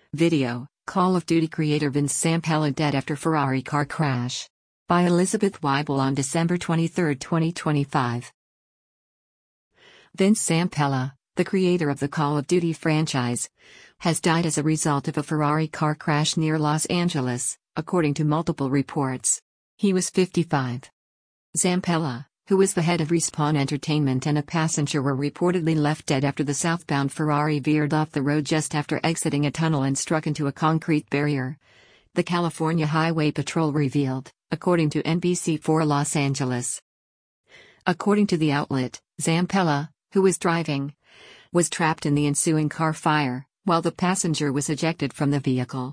Video, Call of Duty creator Vince Zampella dead after Ferrari car crash. By Elizabeth Weibel on December 23, 2025. Vince Zampella, the creator of the Call of Duty franchise, has died as a result of a Ferrari car crash near Los Angeles, according to multiple reports. He was 55. Zampella, who was the head of Respawn Entertainment, and a passenger were reportedly left dead after the southbound Ferrari veered off the road just after exiting a tunnel and struck into a concrete barrier. The California Highway Patrol revealed, according to NBC4 Los Angeles. According to the outlet, Zampella, who was driving, was trapped in the ensuing car fire, while the passenger was ejected from the vehicle.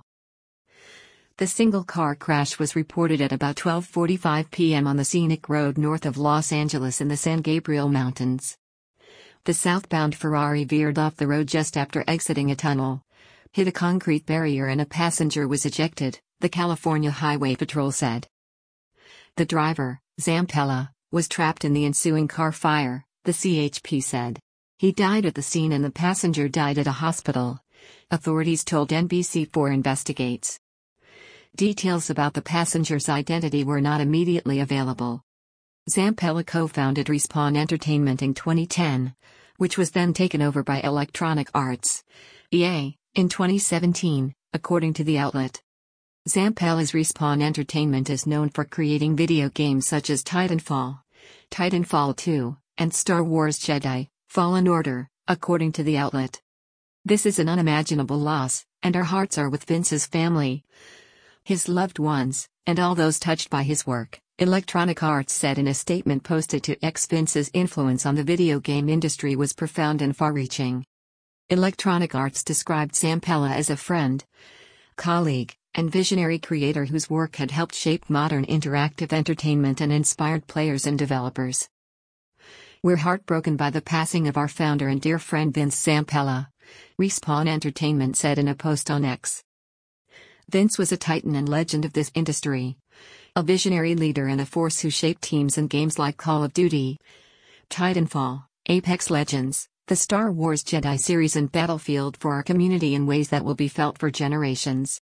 The single car crash was reported at about 12:45 p.m. on the scenic road north of Los Angeles in the San Gabriel Mountains. The southbound Ferrari veered off the road just after exiting a tunnel, hit a concrete barrier, and a passenger was ejected, the California Highway Patrol said. The driver, Zampella, was trapped in the ensuing car fire, the CHP said. He died at the scene and the passenger died at a hospital, authorities told NBC4 Investigates. Details about the passenger's identity were not immediately available. Zampella co-founded Respawn Entertainment in 2010, which was then taken over by Electronic Arts, EA, in 2017, according to the outlet. Zampella's Respawn Entertainment is known for creating video games such as Titanfall, Titanfall 2, and Star Wars Jedi: Fallen Order, according to the outlet. This is an unimaginable loss, and our hearts are with Vince's family, his loved ones, and all those touched by his work, Electronic Arts said in a statement posted to X. Vince's influence on the video game industry was profound and far-reaching. Electronic Arts described Zampella as a friend, colleague, and visionary creator whose work had helped shape modern interactive entertainment and inspired players and developers. We're heartbroken by the passing of our founder and dear friend Vince Zampella, Respawn Entertainment said in a post on X. Vince was a titan and legend of this industry, a visionary leader and a force who shaped teams and games like Call of Duty, Titanfall, Apex Legends, the Star Wars Jedi series, and Battlefield for our community in ways that will be felt for generations.